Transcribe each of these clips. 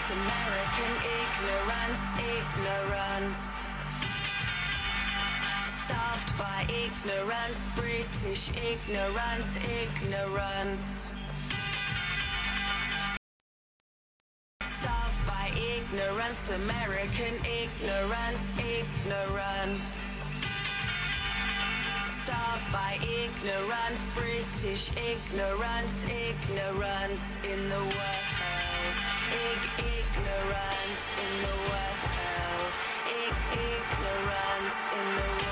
American ignorance, ignorance. Starved by ignorance, British ignorance, ignorance. Starved by ignorance, American ignorance, ignorance. Starved by ignorance, British ignorance, ignorance in the world. Ignorance in the world. Ignorance in the world.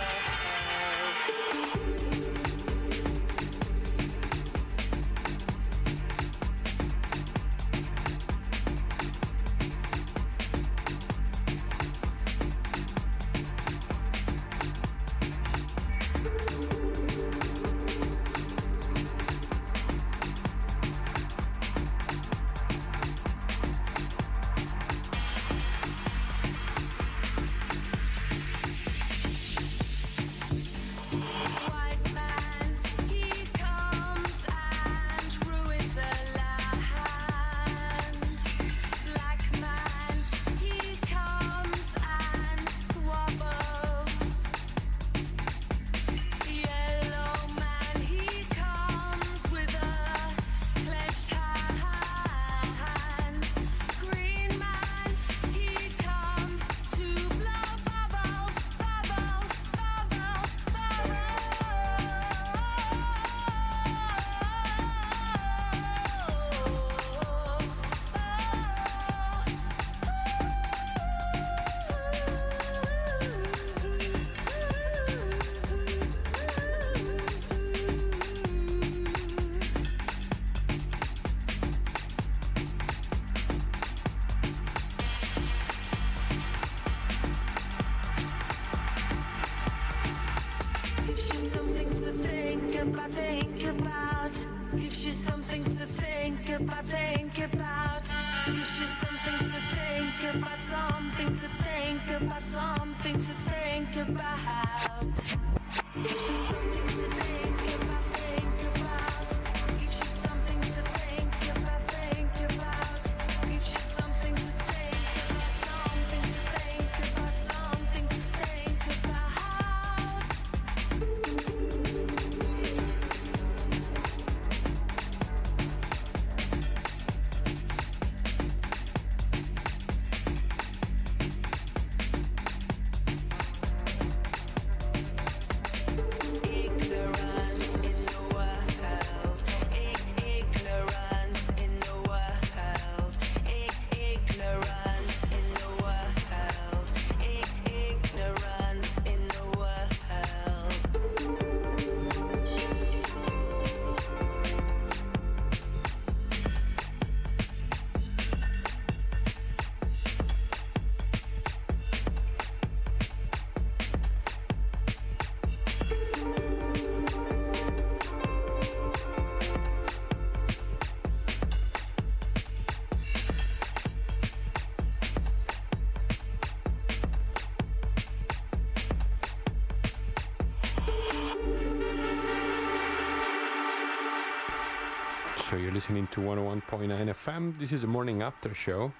So you're listening to 101.9 FM. This is the morning after show.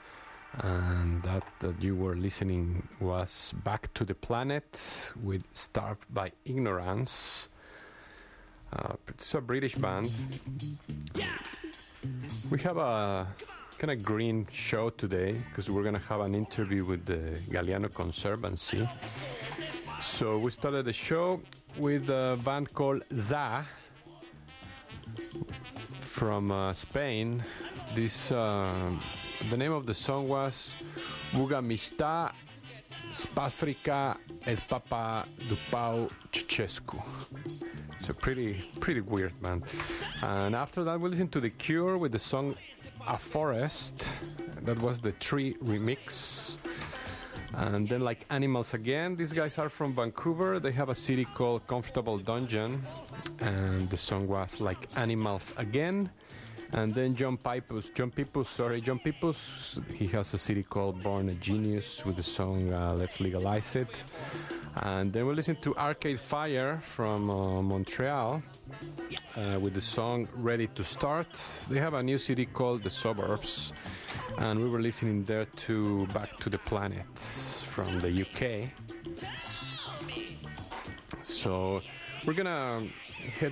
And that you were listening was Back to the Planet with Starved by Ignorance. It's a British band. We have a kind of green show today because we're going to have an interview with the Galiano Conservancy. So we started the show with a band called Za from Spain. The name of the song was Bugamista Spafrica El Papa du Pau Ceausescu. So pretty weird, man. And after that, we listened to The Cure with the song A Forest. That was the Tree remix. And then Like Animals Again. These guys are from Vancouver. They have a city called Comfortable Dungeon. And the song was Like Animals Again. And then John Pipus, he has a CD called Born a Genius with the song Let's Legalize It. And then we listen to Arcade Fire from Montreal with the song Ready to Start. They have a new CD called The Suburbs, and we were listening there to Back to the Planet from the UK. So we're gonna head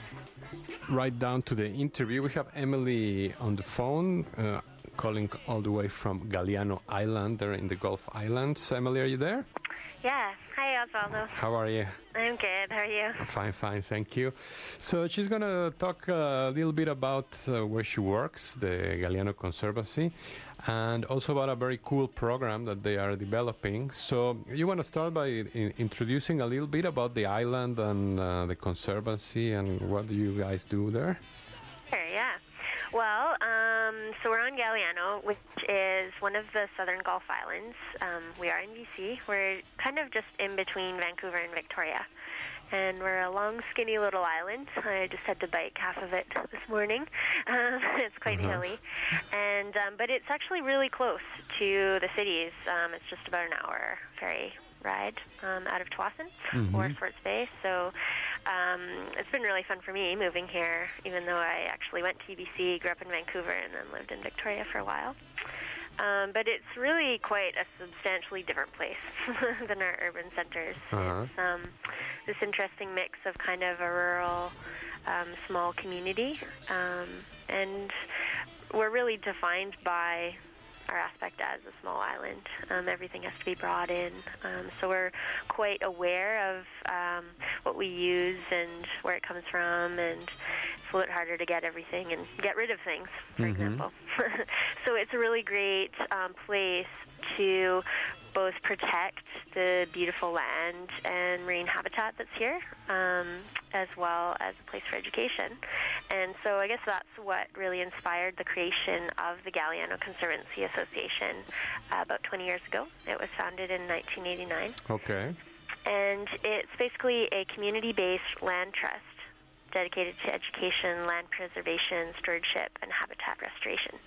right down to the interview. We have Emily on the phone, calling all the way from Galiano Island, there in the Gulf Islands. Emily, are you there? Yeah. Hi, Osvaldo. How are you? I'm good. How are you? Fine, thank you. So she's going to talk a little bit about where she works, the Galiano Conservancy, and also about a very cool program that they are developing. So you want to start by introducing a little bit about the island and the Conservancy and what do you guys do there? Sure, yeah. Well, so we're on Galiano, which is one of the southern Gulf Islands. We are in BC. We're kind of just in between Vancouver and Victoria. And we're a long, skinny little island. I just had to bike half of it this morning. It's quite hilly. And but it's actually really close to the cities. It's just about an hour ferry ride out of Tsawwassen or Swartz Bay. So it's been really fun for me moving here, even though I actually went to UBC, grew up in Vancouver, and then lived in Victoria for a while. But it's really quite a substantially different place than our urban centers. It's this interesting mix of kind of a rural, small community, and we're really defined by our aspect as a small island. Everything has to be brought in. So we're quite aware of what we use and where it comes from, and it's a little harder to get everything and get rid of things, for example. So it's a really great place to both protect the beautiful land and marine habitat that's here, as well as a place for education. And so I guess that's what really inspired the creation of the Galiano Conservancy Association about 20 years ago. It was founded in 1989. Okay. And it's basically a community-based land trust dedicated to education, land preservation, stewardship, and habitat restoration.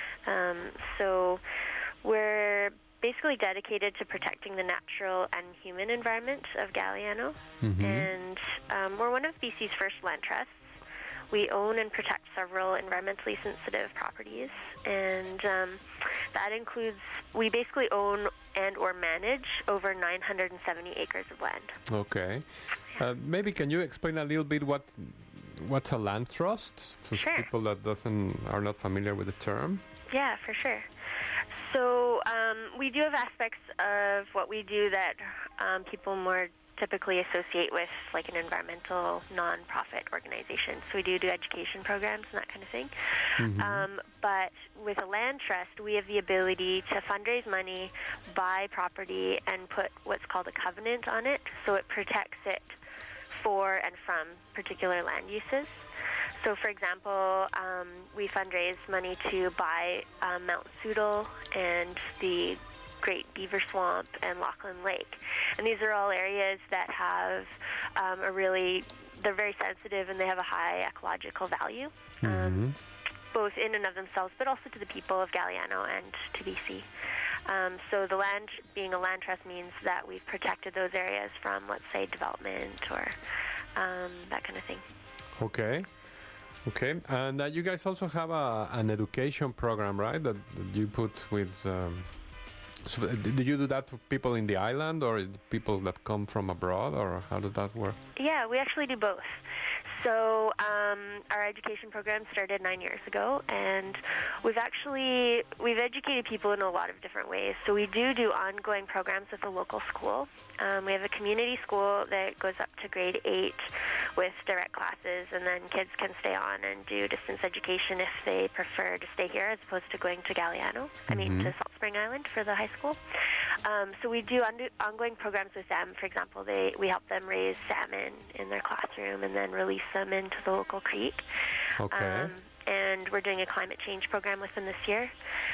So we're basically dedicated to protecting the natural and human environment of Galiano. And we're one of BC's first land trusts. We own and protect several environmentally sensitive properties, and that includes, we basically own and or manage over 970 acres of land. Okay. Maybe can you explain a little bit what's a land trust for people that are not familiar with the term? Yeah, for sure. So we do have aspects of what we do that people more typically associate with like an environmental non-profit organization. So we do education programs and that kind of thing. But with a land trust, we have the ability to fundraise money, buy property, and put what's called a covenant on it. So it protects it for and from particular land uses. So, for example, we fundraise money to buy Mount Soodle and the Great Beaver Swamp and Lachlan Lake. And these are all areas that have they're very sensitive and they have a high ecological value, both in and of themselves, but also to the people of Galiano and to BC. So the land, being a land trust, means that we've protected those areas from, let's say, development or that kind of thing. Okay. And you guys also have an education program, right, that you put with... So did you do that to people in the island or people that come from abroad, or how did that work? Yeah, we actually do both. So our education program started 9 years ago, and we've educated people in a lot of different ways. So we do ongoing programs with a local school. We have a community school that goes up to grade 8 with direct classes, and then kids can stay on and do distance education if they prefer to stay here as opposed to going to Galiano, to Salt Spring Island for the high school. So we do ongoing programs with them. For example, we help them raise salmon in their classroom and then release them into the local creek. Okay. And we're doing a climate change program with them this year.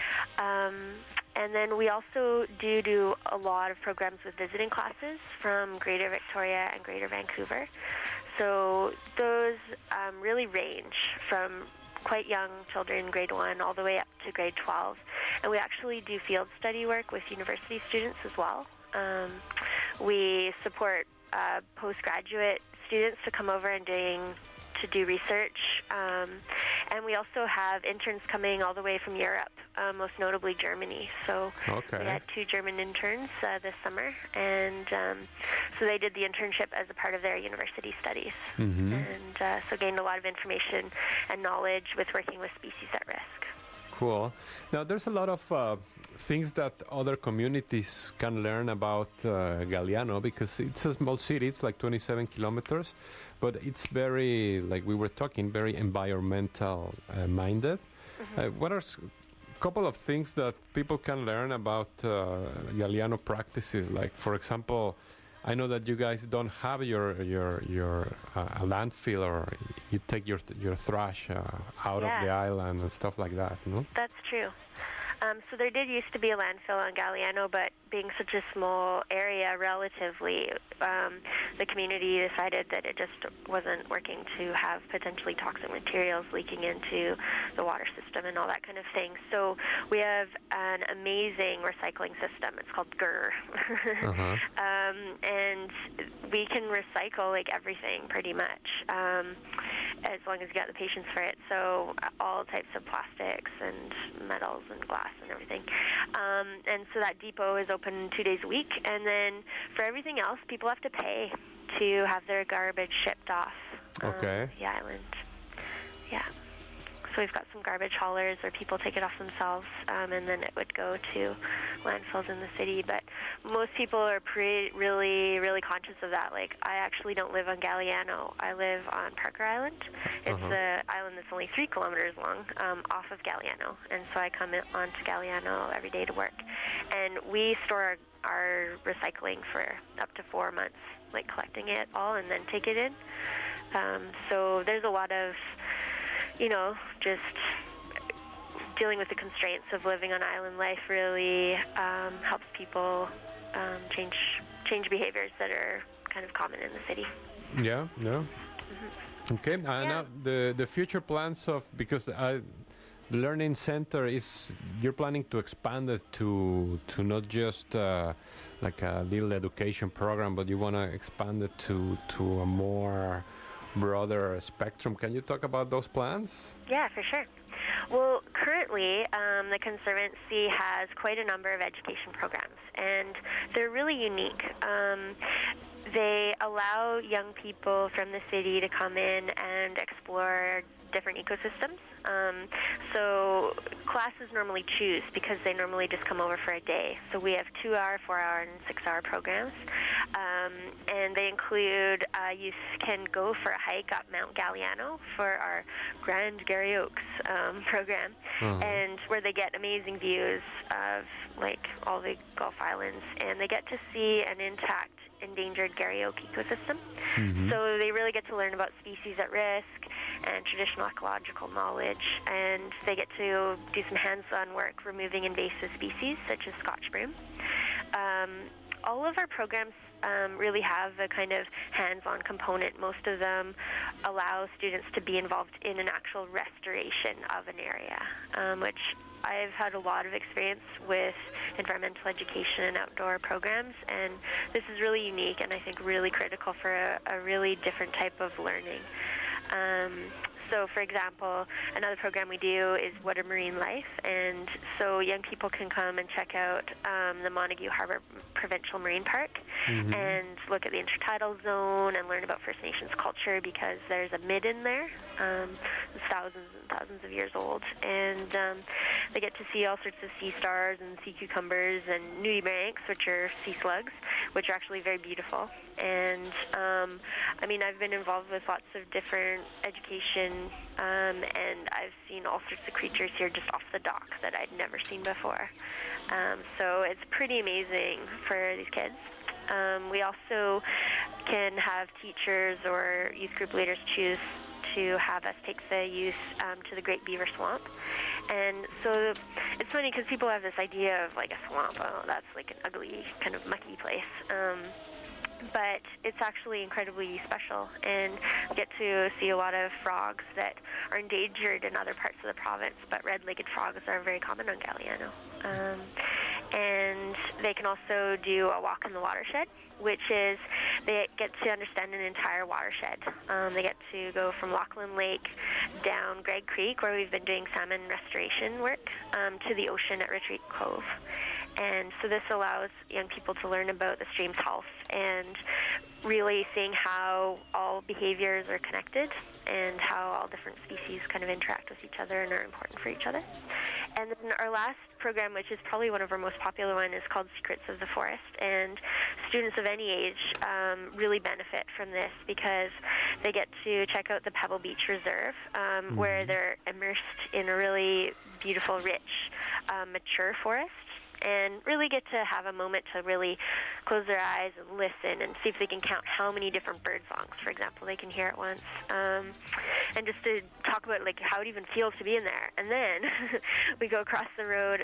And then we also do a lot of programs with visiting classes from Greater Victoria and Greater Vancouver. So those really range from quite young children, grade 1 all the way up to grade 12. And we actually do field study work with university students as well. We support postgraduate students to come over and to do research. And we also have interns coming all the way from Europe, most notably Germany. So we had 2 German interns this summer, and so they did the internship as a part of their university studies, and so gained a lot of information and knowledge with working with species at risk. Cool. Now, there's a lot of things that other communities can learn about Galiano, because it's a small city. It's like 27 kilometers, but it's very, like we were talking, very environmental minded. What are a couple of things that people can learn about Galiano practices? Like, for example, I know that you guys don't have your landfill, or you take your trash out of the island and stuff like that, no? That's true. So there did used to be a landfill on Galiano, but being such a small area relatively, the community decided that it just wasn't working to have potentially toxic materials leaking into the water system and all that kind of thing. So we have an amazing recycling system. It's called GUR. And we can recycle like everything pretty much, as long as you got the patience for it. So all types of plastics and metals and glass and everything. And so that depot is open 2 days a week. And then for everything else, people have to pay to have their garbage shipped off the island. Yeah. So we've got some garbage haulers, or people take it off themselves, and then it would go to landfills in the city. But most people are really, really conscious of that. Like, I actually don't live on Galiano. I live on Parker Island. It's an island that's only 3 kilometers long, off of Galiano. And so I come onto Galiano every day to work. And we store our recycling for up to 4 months, like collecting it all and then take it in. So there's a lot of, just dealing with the constraints of living on island life really helps people change behaviors that are kind of common in the city. Yeah. Okay. Now the future plans of, because the Learning Center you're planning to expand it to not just like a little education program, but you want to expand it to a more broader spectrum. Can you talk about those plans? Yeah, for sure. Well, currently, the Conservancy has quite a number of education programs, and they're really unique. They allow young people from the city to come in and explore different ecosystems. So classes normally choose, because they normally just come over for a day. So we have 2-hour, 4-hour, and 6-hour programs. And they include, you can go for a hike up Mount Galiano for our Grand Garry Oaks program, and where they get amazing views of like all the Gulf Islands, and they get to see an intact endangered Garry Oak ecosystem. So they really get to learn about species at risk and traditional ecological knowledge, and they get to do some hands-on work removing invasive species such as Scotch broom. All of our programs really have a kind of hands-on component. Most of them allow students to be involved in an actual restoration of an area, which I've had a lot of experience with environmental education and outdoor programs, and this is really unique and I think really critical for a really different type of learning. So, for example, another program we do is What a Marine Life, and so young people can come and check out the Montague Harbor Provincial Marine Park and look at the intertidal zone and learn about First Nations culture, because there's a midden there. It's thousands and thousands of years old, and they get to see all sorts of sea stars and sea cucumbers and nudibranchs, which are sea slugs, which are actually very beautiful. And I've been involved with lots of different education, and I've seen all sorts of creatures here just off the dock that I'd never seen before. So it's pretty amazing for these kids. We also can have teachers or youth group leaders choose to have us take the youth to the Great Beaver Swamp. And so it's funny because people have this idea of like a swamp, oh, that's like an ugly kind of mucky place. but it's actually incredibly special, and get to see a lot of frogs that are endangered in other parts of the province, but red-legged frogs are very common on Galiano. And they can also do a walk in the watershed, which is they get to understand an entire watershed. They get to go from Lachlan Lake down Greg Creek, where we've been doing salmon restoration work, to the ocean at Retreat Cove. And so this allows young people to learn about the stream's health and really seeing how all behaviors are connected and how all different species kind of interact with each other and are important for each other. And then our last program, which is probably one of our most popular ones, is called Secrets of the Forest. And students of any age really benefit from this because they get to check out the Pebble Beach Reserve, where they're immersed in a really beautiful, rich, mature forest, and really get to have a moment to really close their eyes and listen and see if they can count how many different bird songs, for example, they can hear at once. And just to talk about like how it even feels to be in there. And then we go across the road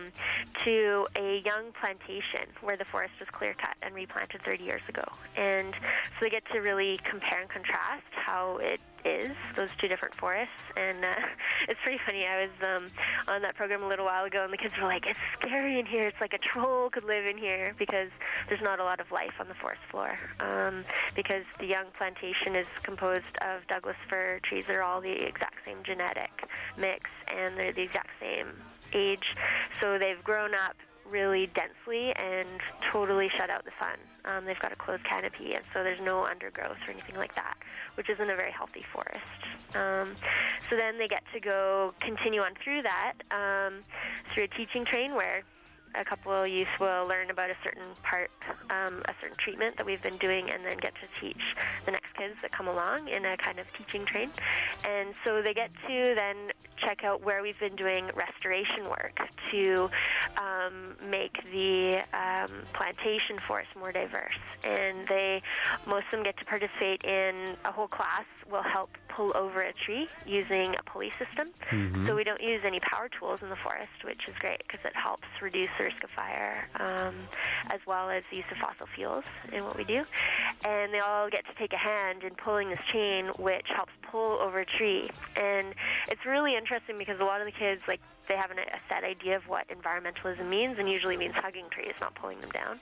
to a young plantation where the forest was clear-cut and replanted 30 years ago. And so they get to really compare and contrast how it is, those two different forests. And it's pretty funny. I was on that program a little while ago, and the kids were like, it's scary in here. It's like a troll could live in here, because there's not a lot of life on the forest floor. Because the young plantation is composed of Douglas fir trees that are all the exact same genetic mix, and they're the exact same age. So they've grown up really densely and totally shut out the sun. They've got a closed canopy, and so there's no undergrowth or anything like that, which isn't a very healthy forest. So then they get to go continue on through that, through a teaching train where a couple of youth will learn about a certain part, a certain treatment that we've been doing, and then get to teach the next kids that come along in a kind of teaching train. And so they get to then check out where we've been doing restoration work to make the plantation forest more diverse. And most of them get to participate in a whole class will help pull over a tree using a pulley system. So we don't use any power tools in the forest, which is great because it helps reduce the risk of fire, as well as the use of fossil fuels in what we do. And they all get to take a hand in pulling this chain, which helps pull over a tree. And it's really interesting because a lot of the kids, like, they have a set idea of what environmentalism means, and usually means hugging trees, not pulling them down.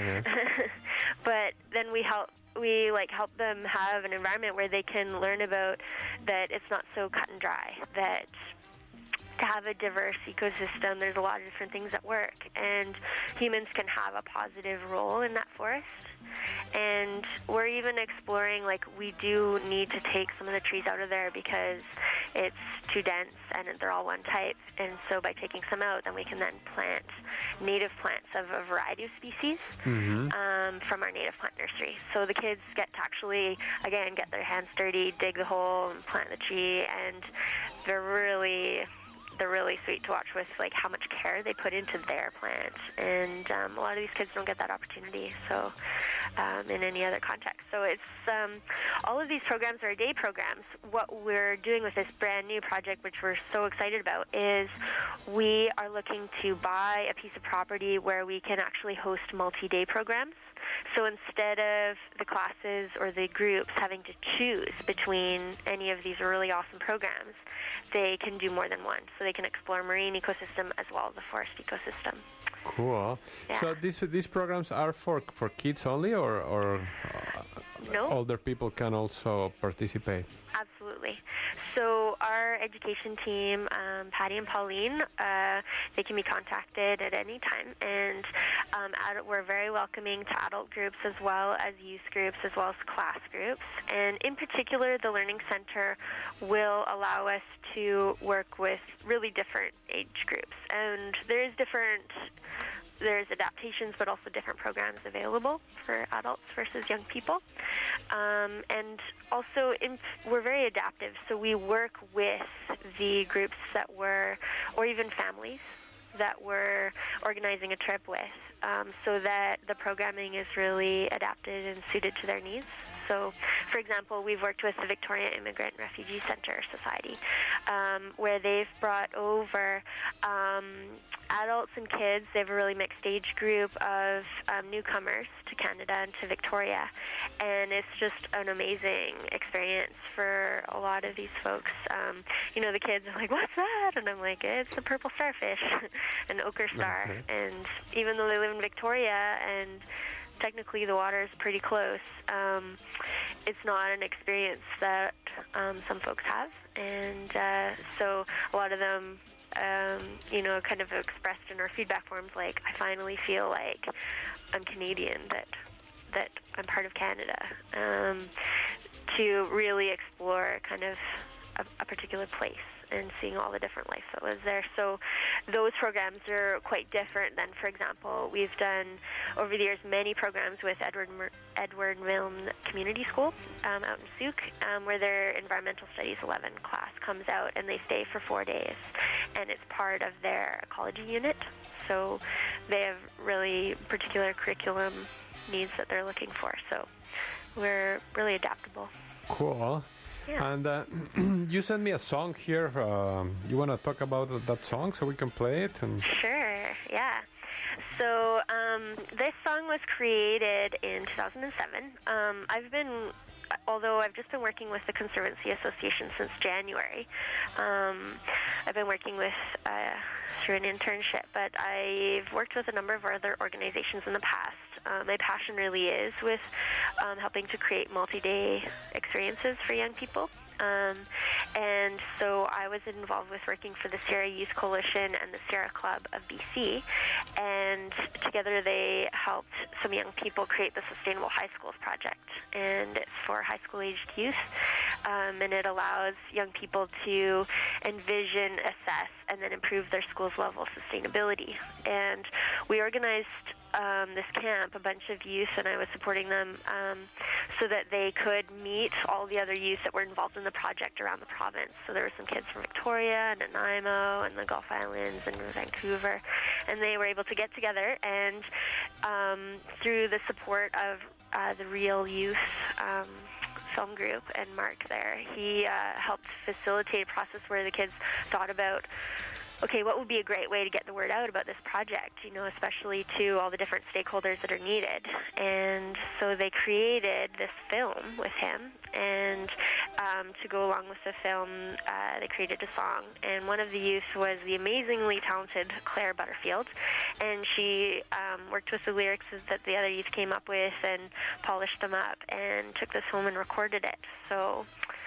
But then we help them have an environment where they can learn about that it's not so cut and dry, that to have a diverse ecosystem, there's a lot of different things at work, and humans can have a positive role in that forest. And we're even exploring, like, we do need to take some of the trees out of there because it's too dense and they're all one type. And so by taking some out, then we can then plant native plants of a variety of species from our native plant nursery. So the kids get to actually, again, get their hands dirty, dig the hole, and plant the tree, and they're really sweet to watch with, like, how much care they put into their plant. And a lot of these kids don't get that opportunity, so in any other context. So it's all of these programs are day programs. What we're doing with this brand new project, which we're so excited about, is we are looking to buy a piece of property where we can actually host multi-day programs. So instead of the classes or the groups having to choose between any of these really awesome programs, they can do more than one. So they can explore marine ecosystem as well as the forest ecosystem. Cool. Yeah. So these programs are for kids only, or No. older people can also participate? Absolutely. So our education team, Patty and Pauline, they can be contacted at any time, and we're very welcoming to adult groups as well as youth groups as well as class groups. And in particular, the Learning Center will allow us to work with really different age groups. And there's adaptations, but also different programs available for adults versus young people. And also, we're very adaptive, so we work with the groups or even families that we're organizing a trip with, so that the programming is really adapted and suited to their needs. So, for example, we've worked with the Victoria Immigrant Refugee Center Society, where they've brought over adults and kids. They have a really mixed age group of newcomers to Canada and to Victoria, and it's just an amazing experience for a lot of these folks. The kids are like, "What's that?" And I'm like, "It's a purple starfish, an ochre star." Okay. And even though they live in Victoria and technically the water is pretty close, it's not an experience that some folks have, and so a lot of them kind of expressed in our feedback forms, like, I finally feel like I'm Canadian, that I'm part of Canada, to really explore kind of a particular place and seeing all the different life that was there. So those programs are quite different than, for example, we've done over the years many programs with Edward Milne Community School out in Souk, where their Environmental Studies 11 class comes out and they stay for 4 days, and it's part of their ecology unit. So they have really particular curriculum needs that they're looking for. So we're really adaptable. Cool. Yeah. And you sent me a song here. You want to talk about that song so we can play it? And Sure, yeah. So this song was created in 2007. Although I've just been working with the Conservancy Association since January, I've been working with through an internship, but I've worked with a number of other organizations in the past. My passion really is with helping to create multi-day experiences for young people. And so I was involved with working for the Sierra Youth Coalition and the Sierra Club of BC, and together they helped some young people create the Sustainable High Schools project, and it's for high school-aged youth, and it allows young people to envision, assess, and then improve their school's level of sustainability. And we organized this camp, a bunch of youth, and I was supporting them so that they could meet all the other youth that were involved in the project around the province. So there were some kids from Victoria and Nanaimo and the Gulf Islands and Vancouver, and they were able to get together, and through the support of the Real Youth film group and Mark there, he helped facilitate a process where the kids thought about, okay, what would be a great way to get the word out about this project, especially to all the different stakeholders that are needed. And so they created this film with him, and to go along with the film, they created a song. And one of the youth was the amazingly talented Claire Butterfield, and she worked with the lyrics that the other youth came up with and polished them up and took this home and recorded it. So,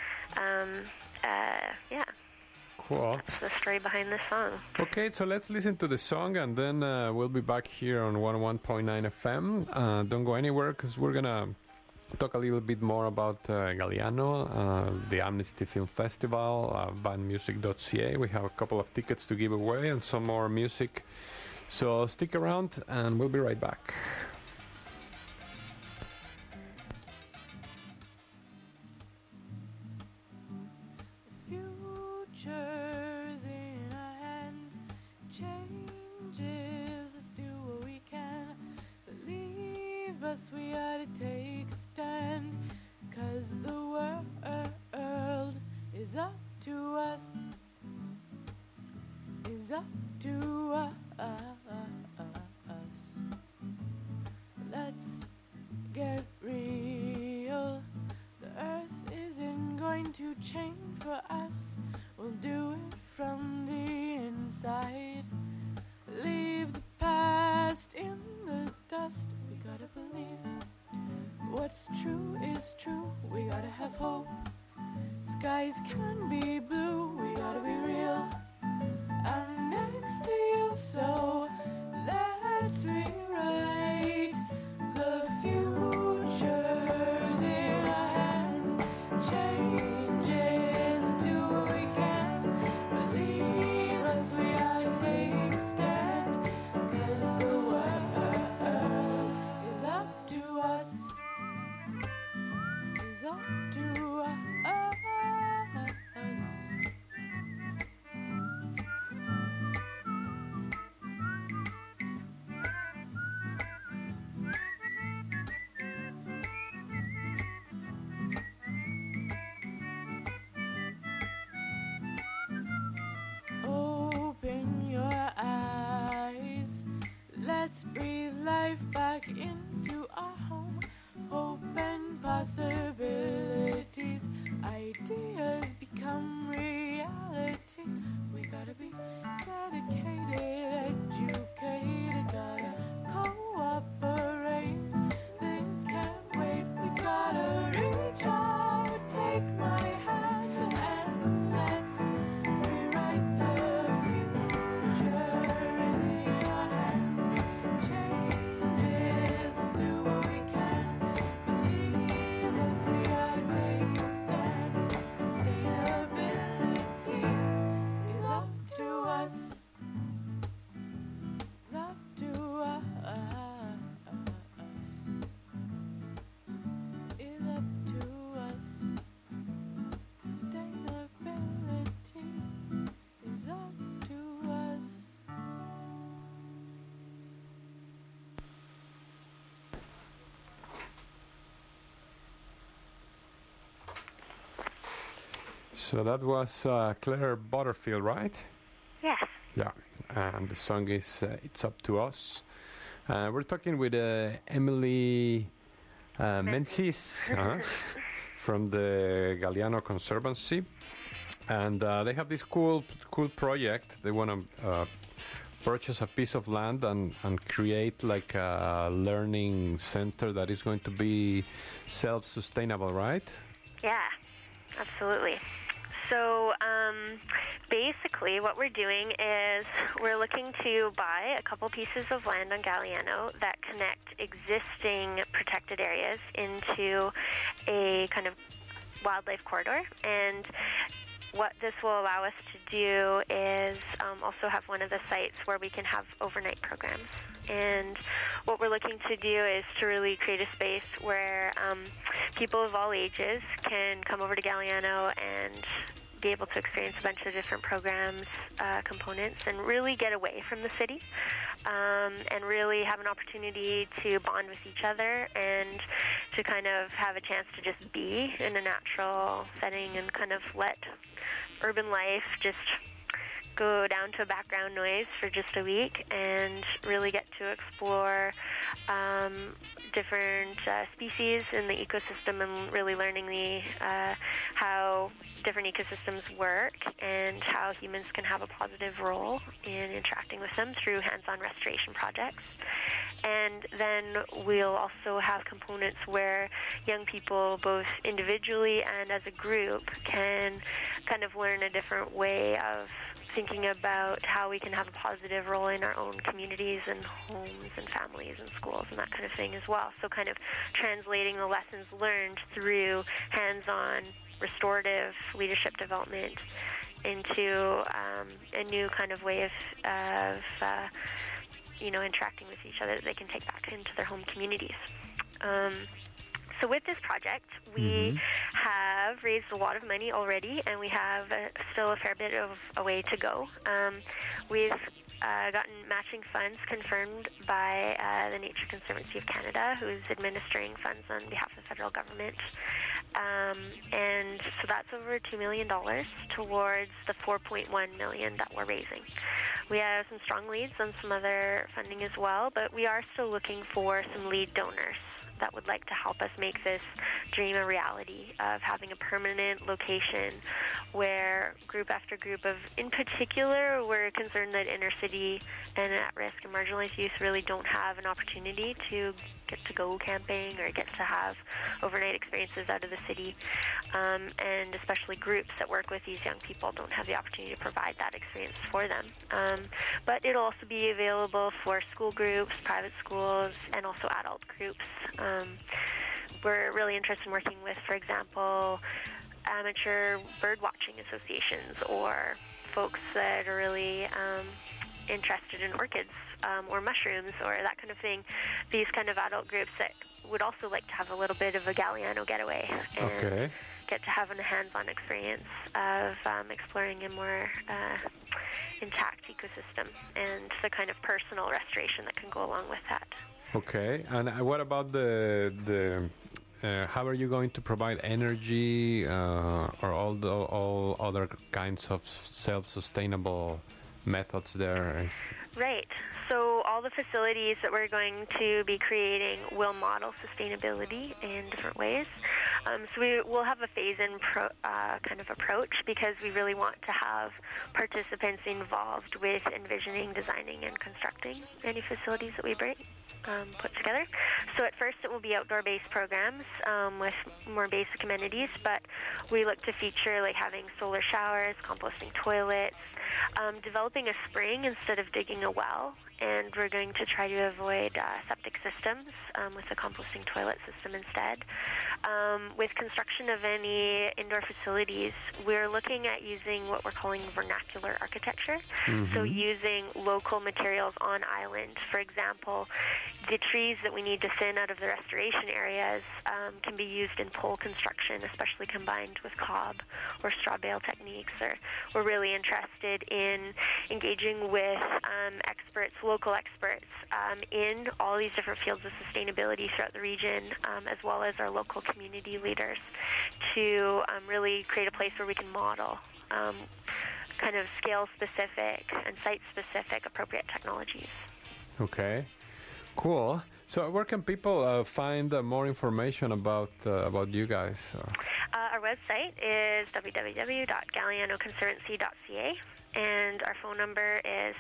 yeah. cool. That's the story behind this song. Okay, so let's listen to the song, and then we'll be back here on 101.9 FM. Don't go anywhere, because we're going to talk a little bit more about Galiano, the Amnesty Film Festival, bandmusic.ca. We have a couple of tickets to give away and some more music. So stick around, and we'll be right back. Futures in our hands, changes, let's do what we can. Believe us, we ought to take a stand, 'cause the world is up to us, is up to us. Let's get real. The earth isn't going to change for us. We'll do it from the inside. Leave the past in the dust. We gotta believe what's true is true. We gotta have hope. Skies can be blue. We gotta be real. I'm next to you, so let's rewrite the futures in our hands. Changes, let's do what we can. Believe us, we ought to take a stand, 'cause the world is up to us, is up to us. Let's breathe life back into our home. Hope and possibilities. Ideas become reality. We gotta be dedicated, educated, gotta cooperate. This can't wait. We gotta reach out, take my hand, and let's rewrite the future. Is in your hands. Changes, let's do what we can. Believe us, we gotta take a stand. Sustainability is up to us. It's up to us. It's up to us. Sustainability is up to us. So that was Claire Butterfield, right? Yes. Yeah, and the song is It's Up to Us. We're talking with Emily Menzies from the Galliano Conservancy, and they have this cool project. They want to purchase a piece of land and create like a learning center that is going to be self-sustainable, right? Yeah, absolutely. So basically what we're doing is we're looking to buy a couple pieces of land on Galliano that connect existing protected areas into a kind of wildlife corridor. And what this will allow us to do is also have one of the sites where we can have overnight programs. And what we're looking to do is to really create a space where people of all ages can come over to Galliano and be able to experience a bunch of different programs, components, and really get away from the city, and really have an opportunity to bond with each other and to kind of have a chance to just be in a natural setting and kind of let urban life just go down to a background noise for just a week and really get to explore different species in the ecosystem and really learning how different ecosystems work and how humans can have a positive role in interacting with them through hands-on restoration projects. And then we'll also have components where young people, both individually and as a group, can kind of learn a different way of thinking about how we can have a positive role in our own communities and homes and families and schools and that kind of thing as well. So kind of translating the lessons learned through hands-on restorative leadership development into a new kind of way of interacting with each other that they can take back into their home communities. So with this project, we have raised a lot of money already, and we have still a fair bit of a way to go. We've gotten matching funds confirmed by the Nature Conservancy of Canada, who is administering funds on behalf of the federal government. And so that's over $2 million towards the $4.1 million that we're raising. We have some strong leads on some other funding as well, but we are still looking for some lead donors that would like to help us make this dream a reality of having a permanent location where group after group of, in particular, we're concerned that inner city and at-risk and marginalized youth really don't have an opportunity to get to go camping or get to have overnight experiences out of the city. And especially groups that work with these young people don't have the opportunity to provide that experience for them. But it'll also be available for school groups, private schools, and also adult groups. We're really interested in working with, for example, amateur bird watching associations or folks that are really interested in orchids or mushrooms or that kind of thing. These kind of adult groups that would also like to have a little bit of a Galliano getaway and get to have a hands-on experience of exploring a more intact ecosystem and the kind of personal restoration that can go along with that. Okay, and what about the how are you going to provide energy or all other kinds of self-sustainable methods there? Right. So all the facilities that we're going to be creating will model sustainability in different ways. So we will have a phase-in kind of approach because we really want to have participants involved with envisioning, designing, and constructing any facilities that we put together. So at first it will be outdoor-based programs with more basic amenities, but we look to feature like having solar showers, composting toilets, developing a spring instead of digging a well, and we're going to try to avoid septic systems with a composting toilet system instead. With construction of any indoor facilities, we're looking at using what we're calling vernacular architecture. So using local materials on island. For example, the trees that we need to thin out of the restoration areas can be used in pole construction, especially combined with cob or straw bale techniques. Or we're really interested in engaging with experts, local experts, in all these different fields of sustainability throughout the region, as well as our local community leaders, to really create a place where we can model kind of scale-specific and site-specific appropriate technologies. Okay, cool. So where can people find more information about you guys? Our website is www.galianoconservancy.ca, and our phone number is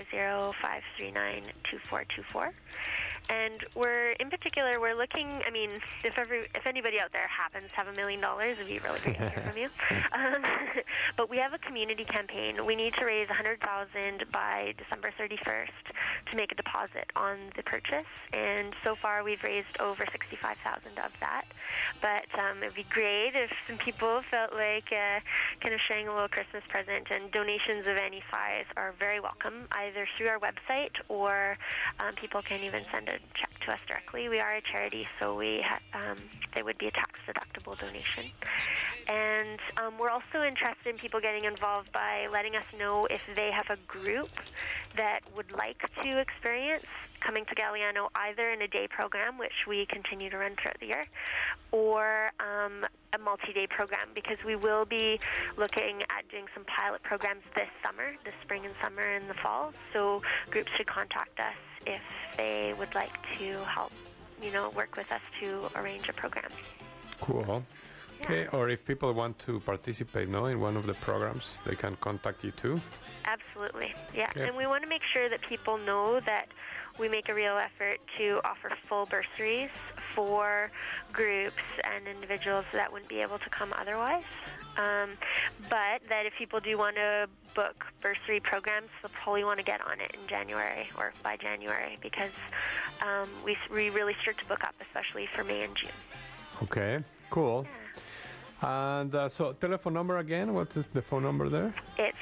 250-539-2424. And we're looking, I mean, if anybody out there happens to have $1 million, it'd be really great to hear from you. But we have a community campaign. We need to raise $100,000 by December 31st to make a deposit on the purchase. And so far we've raised over $65,000 of that. But it'd be great if some people felt like kind of sharing a little Christmas present, and donations of any size are very welcome, either through our website or people can even send a check to us directly. We are a charity, so they would be a tax-deductible donation. And we're also interested in people getting involved by letting us know if they have a group that would like to experience coming to Galiano, either in a day program, which we continue to run throughout the year, or a multi-day program, because we will be looking at doing some pilot programs this spring and summer and the fall. So groups should contact us if they would like to help, work with us to arrange a program. Cool. Okay, or if people want to participate in one of the programs, they can contact you too? Absolutely, yeah. Okay. And we want to make sure that people know that we make a real effort to offer full bursaries for groups and individuals that wouldn't be able to come otherwise. But that if people do want to book bursary programs, they'll probably want to get on it in January or by January, because we really start to book up, especially for May and June. Okay, cool. Yeah. And so telephone number again, what is the phone number there? It's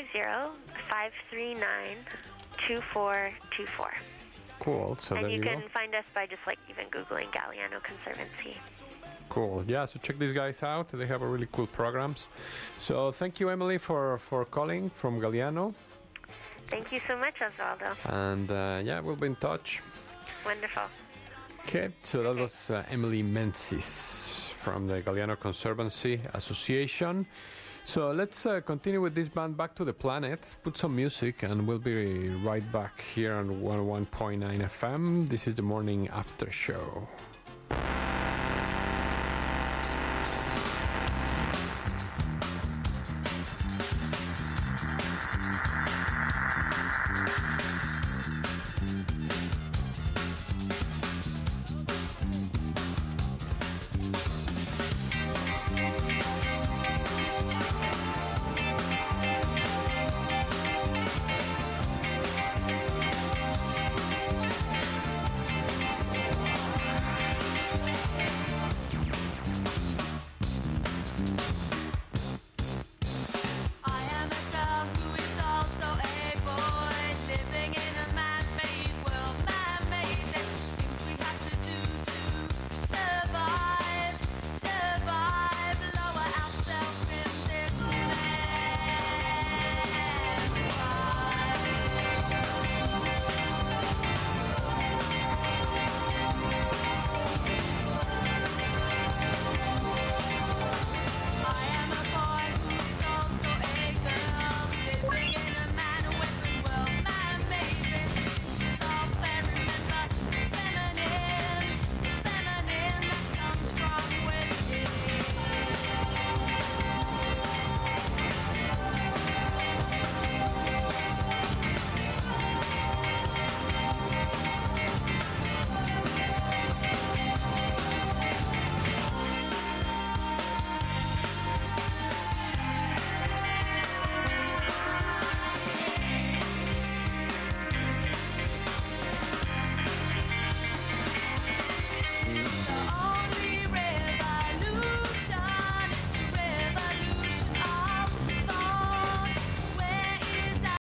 250-539-2424. Cool. So and there you you can go. find us by just even Googling Galiano Conservancy. Cool. Yeah, so check these guys out. They have a really cool programs. So thank you, Emily, for calling from Galiano. Thank you so much, Osvaldo. And we'll be in touch. Wonderful. Okay, so that was Emily Menzies from the Galiano Conservancy Association. So let's continue with this band, Back to the Planet, put some music, and we'll be right back here on 101.9 FM. This is the Morning After Show.